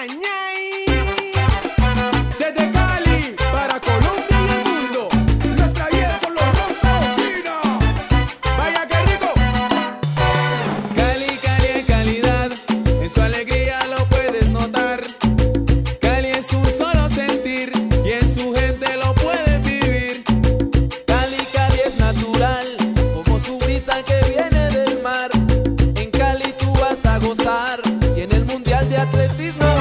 ñay. Desde Cali para Colombia y el mundo, nuestra vida con los Rompofina. Vaya que rico. Cali, Cali en calidad, en su alegría lo puedes notar. Cali es un solo sentir y en su gente lo puedes vivir. Cali, Cali es natural, como su brisa que viene del mar. En Cali tú vas a gozar y en el Mundial de Atletismo